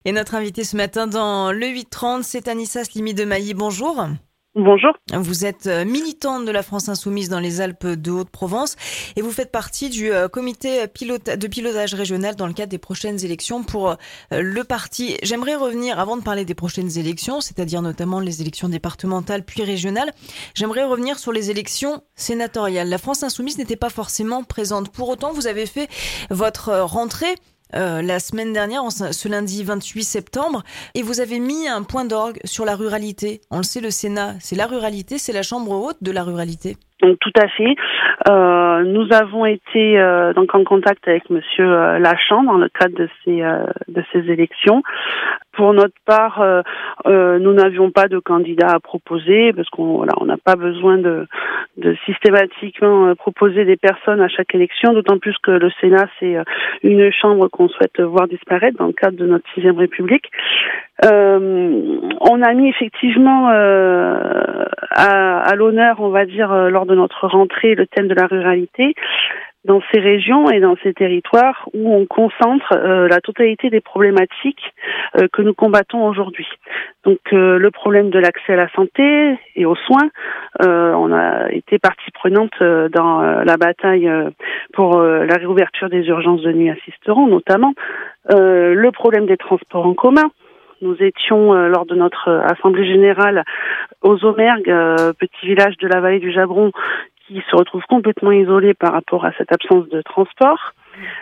Et notre invité ce matin dans le 8h30, c'est Anissa Slimi de Mailly. Bonjour. Bonjour. Vous êtes militante de la France Insoumise dans les Alpes de Haute-Provence et vous faites partie du comité de pilotage régional dans le cadre des prochaines élections pour le parti. J'aimerais revenir, avant de parler des prochaines élections, c'est-à-dire notamment les élections départementales puis régionales, j'aimerais revenir sur les élections sénatoriales. La France Insoumise n'était pas forcément présente. Pour autant, vous avez fait votre rentrée la semaine dernière, ce lundi 28 septembre, et vous avez mis un point d'orgue sur la ruralité. On le sait, le Sénat, c'est la ruralité, c'est la chambre haute de la ruralité. Donc, tout à fait. Nous avons été donc en contact avec Monsieur Lachan dans le cadre de ces élections. Pour notre part, nous n'avions pas de candidat à proposer parce qu'on n'a pas besoin de systématiquement proposer des personnes à chaque élection, d'autant plus que le Sénat, c'est une chambre qu'on souhaite voir disparaître dans le cadre de notre 6e République. On a mis effectivement à l'honneur, on va dire, lors de notre rentrée, le thème de la ruralité dans ces régions et dans ces territoires où on concentre la totalité des problématiques que nous combattons aujourd'hui. Donc le problème de l'accès à la santé et aux soins, on a été partie prenante dans la bataille pour la réouverture des urgences de nuit à Sisteron notamment, le problème des transports en commun. Nous étions, lors de notre assemblée générale, aux Aumergues, petit village de la vallée du Jabron, qui se retrouve complètement isolé par rapport à cette absence de transport.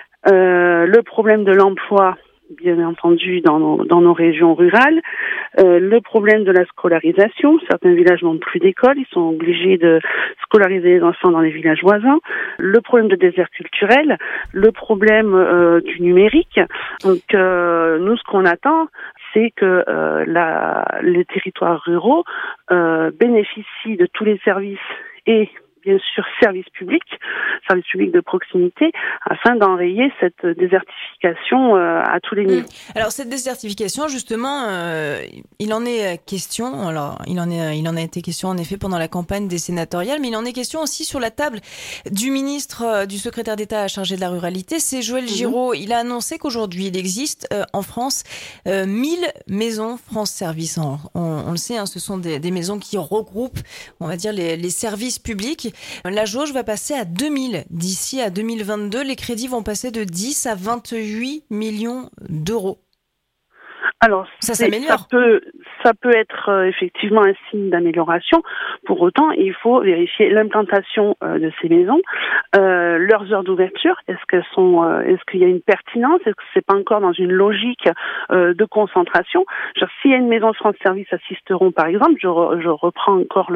Le problème de l'emploi, bien entendu, dans nos régions rurales. Le problème de la scolarisation. Certains villages n'ont plus d'école, ils sont obligés de scolariser les enfants dans les villages voisins. Le problème de désert culturel. Le problème du numérique. Donc, nous, ce qu'on attend, c'est que les territoires ruraux bénéficient de tous les services et bien sûr services publics de proximité, afin d'enrayer cette désertification à tous les niveaux. Alors cette désertification, justement, il en est question. Alors il en a été question en effet pendant la campagne des sénatoriales, mais il en est question aussi sur la table du ministre, du secrétaire d'État chargé de la ruralité, c'est Joël Giraud. Il a annoncé qu'aujourd'hui il existe en France 1000 maisons France Service. On le sait, hein, ce sont des maisons qui regroupent, on va dire, les services publics. La jauge va passer à 2000 d'ici à 2022. Les crédits vont passer de 10 à 28 millions d'euros. Alors, ça s'améliore. Ça peut être effectivement un signe d'amélioration. Pour autant, il faut vérifier l'implantation de ces maisons, leurs heures d'ouverture. Est-ce qu'il y a une pertinence? Est-ce que c'est pas encore dans une logique de concentration? Genre, s'il y a une maison France Service à Sisteron, par exemple, je reprends encore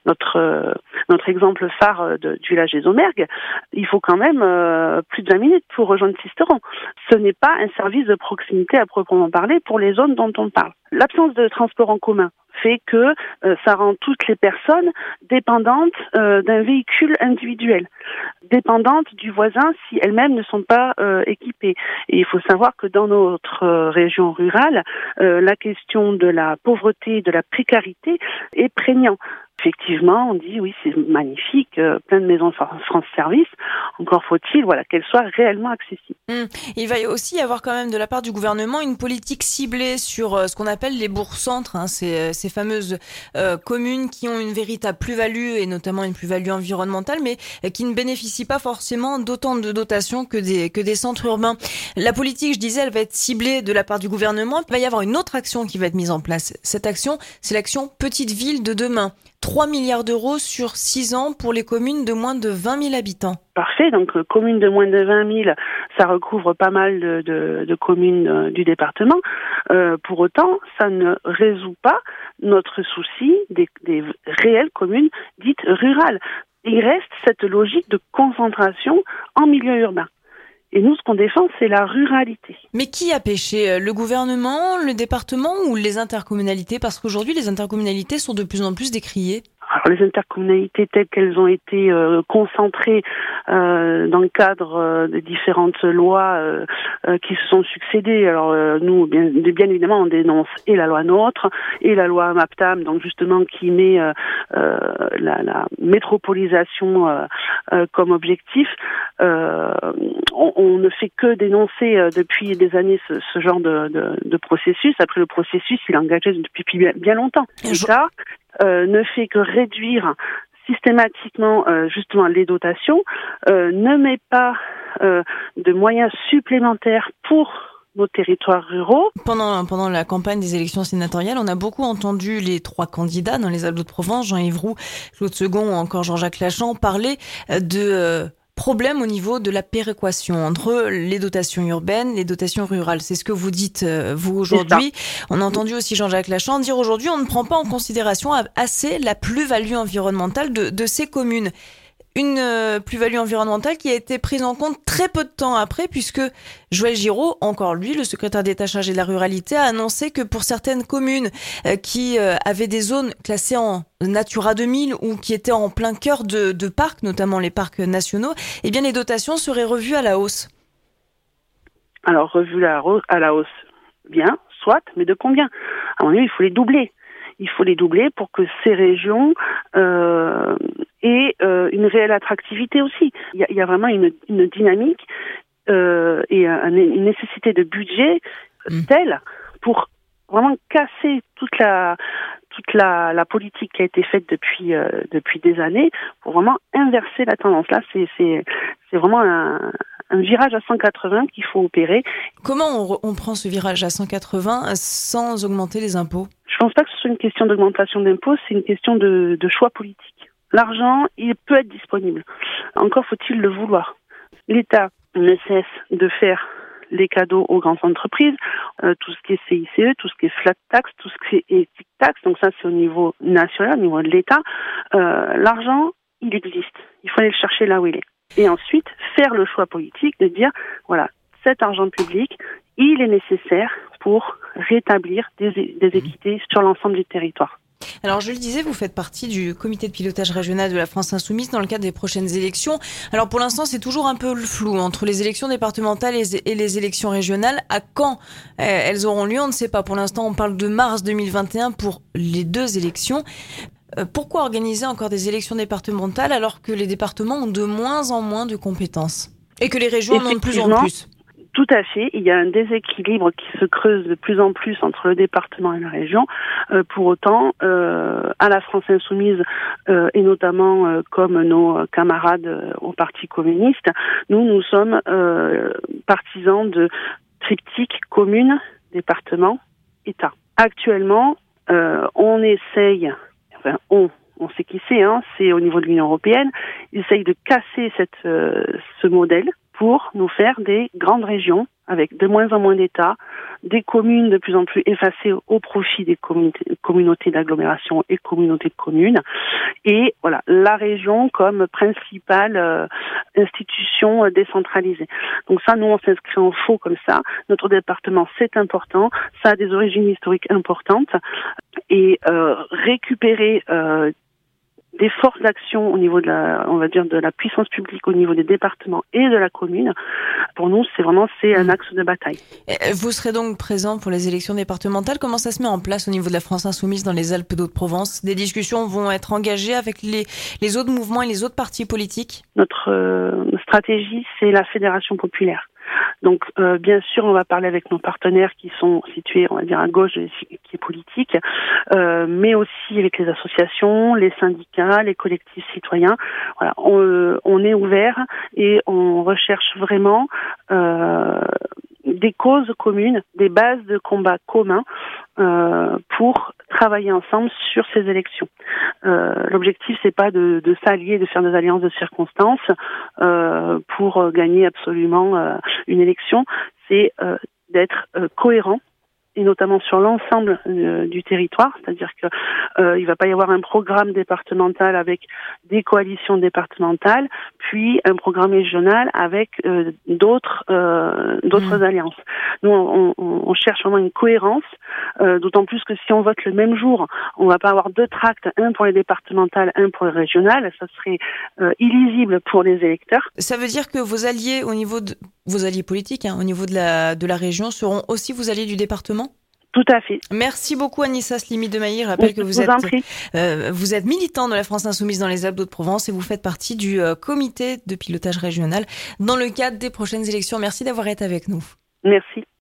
notre exemple phare du village des Aumergues, il faut quand même plus de 20 minutes pour rejoindre Sisteron. Ce n'est pas un service de proximité à proprement parler pour les zones dont on parle. L'absence de transport en commun fait que ça rend toutes les personnes dépendantes d'un véhicule individuel, dépendantes du voisin si elles-mêmes ne sont pas équipées. Et il faut savoir que dans notre région rurale, la question de la pauvreté, de la précarité est prégnante. Effectivement, on dit oui, c'est magnifique, plein de maisons France Service. Encore faut-il, qu'elles soient réellement accessibles. Il va aussi y avoir quand même de la part du gouvernement une politique ciblée sur ce qu'on appelle les bourgs-centres, hein, ces fameuses communes qui ont une véritable plus-value et notamment une plus-value environnementale, mais qui ne bénéficient pas forcément d'autant de dotations que des centres urbains. La politique, je disais, elle va être ciblée de la part du gouvernement. Il va y avoir une autre action qui va être mise en place. Cette action, c'est l'action Petite Ville de demain. 3 milliards d'euros sur 6 ans pour les communes de moins de 20 000 habitants. Parfait, donc communes de moins de 20 000, ça recouvre pas mal de communes du département. Pour autant, ça ne résout pas notre souci des réelles communes dites rurales. Il reste cette logique de concentration en milieu urbain. Et nous, ce qu'on défend, c'est la ruralité. Mais qui a péché? Le gouvernement, le département ou les intercommunalités? Parce qu'aujourd'hui, les intercommunalités sont de plus en plus décriées. Alors les intercommunalités telles qu'elles ont été concentrées dans le cadre des différentes lois qui se sont succédées. Alors nous, bien évidemment, on dénonce et la loi NOTRe et la loi MAPTAM, donc justement qui met la métropolisation comme objectif. On ne fait que dénoncer depuis des années ce genre de processus. Après, le processus, il est engagé depuis bien longtemps. L'État ne fait que réduire systématiquement justement les dotations, ne met pas de moyens supplémentaires pour nos territoires ruraux. Pendant la campagne des élections sénatoriales, on a beaucoup entendu les 3 candidats dans les Alpes-de-Provence, Jean-Yves Roux, Claude Segond ou encore Jean-Jacques Lachan, parler de problème au niveau de la péréquation entre les dotations urbaines, les dotations rurales. C'est ce que vous dites, vous, aujourd'hui. On a entendu aussi Jean-Jacques Lachan dire aujourd'hui, on ne prend pas en considération assez la plus-value environnementale de ces communes. Une plus-value environnementale qui a été prise en compte très peu de temps après, puisque Joël Giraud, encore lui, le secrétaire d'État chargé de la ruralité, a annoncé que pour certaines communes qui avaient des zones classées en Natura 2000 ou qui étaient en plein cœur de parcs, notamment les parcs nationaux, eh bien les dotations seraient revues à la hausse. Alors, revues à la hausse, bien, soit, mais de combien? À mon avis, il faut les doubler. Il faut les doubler pour que ces régions aient une réelle attractivité aussi. Il y a vraiment une dynamique et une nécessité de budget telle pour vraiment casser toute la politique qui a été faite depuis des années pour vraiment inverser la tendance. Là, c'est vraiment un virage à 180 qu'il faut opérer. Comment on prend ce virage à 180 sans augmenter les impôts? Je pense pas que ce soit une question d'augmentation d'impôts, c'est une question de choix politique. L'argent, il peut être disponible. Encore faut-il le vouloir. L'État ne cesse de faire les cadeaux aux grandes entreprises, tout ce qui est CICE, tout ce qui est flat tax, tout ce qui est ethic tax, donc ça c'est au niveau national, au niveau de l'État. L'argent, il existe. Il faut aller le chercher là où il est. Et ensuite, faire le choix politique de dire, voilà, cet argent public, il est nécessaire pour rétablir des équités sur l'ensemble du territoire. Alors, je le disais, vous faites partie du comité de pilotage régional de la France Insoumise dans le cadre des prochaines élections. Alors, pour l'instant, c'est toujours un peu le flou entre les élections départementales et les élections régionales. À quand elles auront lieu, on ne sait pas. Pour l'instant, on parle de mars 2021 pour les 2 élections. Pourquoi organiser encore des élections départementales alors que les départements ont de moins en moins de compétences et que les régions en ont de plus en plus? Tout à fait. Il y a un déséquilibre qui se creuse de plus en plus entre le département et la région. Pour autant, à la France Insoumise, et notamment comme nos camarades au Parti communiste, nous sommes partisans de triptyque commune, département, État. Actuellement, on essaye, enfin on sait qui c'est au niveau de l'Union européenne, ils essayent de casser ce modèle pour nous faire des grandes régions avec de moins en moins d'États, des communes de plus en plus effacées au profit des communautés d'agglomération et communautés de communes. Et voilà, la région comme principale institution décentralisée. Donc ça, nous, on s'inscrit en faux comme ça. Notre département, c'est important. Ça a des origines historiques importantes. Et récupérer des forces d'action au niveau de la puissance publique au niveau des départements et de la commune. Pour nous, c'est un axe de bataille. Vous serez donc présent pour les élections départementales. Comment ça se met en place au niveau de la France Insoumise dans les Alpes-de-Haute-Provence? Des discussions vont être engagées avec les autres mouvements et les autres partis politiques? Notre stratégie, c'est la Fédération populaire. Donc, bien sûr, on va parler avec nos partenaires qui sont situés, on va dire, à gauche de l'échiquier politique, mais aussi avec les associations, les syndicats, les collectifs citoyens. Voilà, on est ouvert et on recherche vraiment des causes communes, des bases de combat communs pour travailler ensemble sur ces élections. L'objectif, c'est pas de s'allier, de faire des alliances de circonstances pour gagner absolument une élection. C'est d'être cohérent, et notamment sur l'ensemble du territoire, c'est-à-dire que il va pas y avoir un programme départemental avec des coalitions départementales, puis un programme régional avec d'autres alliances. Nous, on cherche vraiment une cohérence d'autant plus que si on vote le même jour, on va pas avoir deux tracts, un pour les départementales, un pour les régionales, ça serait illisible pour les électeurs. Ça veut dire que vos alliés au niveau de vos alliés politiques, au niveau de la région, seront aussi vos alliés du département ? Tout à fait. Merci beaucoup Anissa Slimi de Mailly. Je rappelle que vous êtes militant de la France Insoumise dans les Alpes d'Haute-Provence et vous faites partie du comité de pilotage régional dans le cadre des prochaines élections. Merci d'avoir été avec nous. Merci.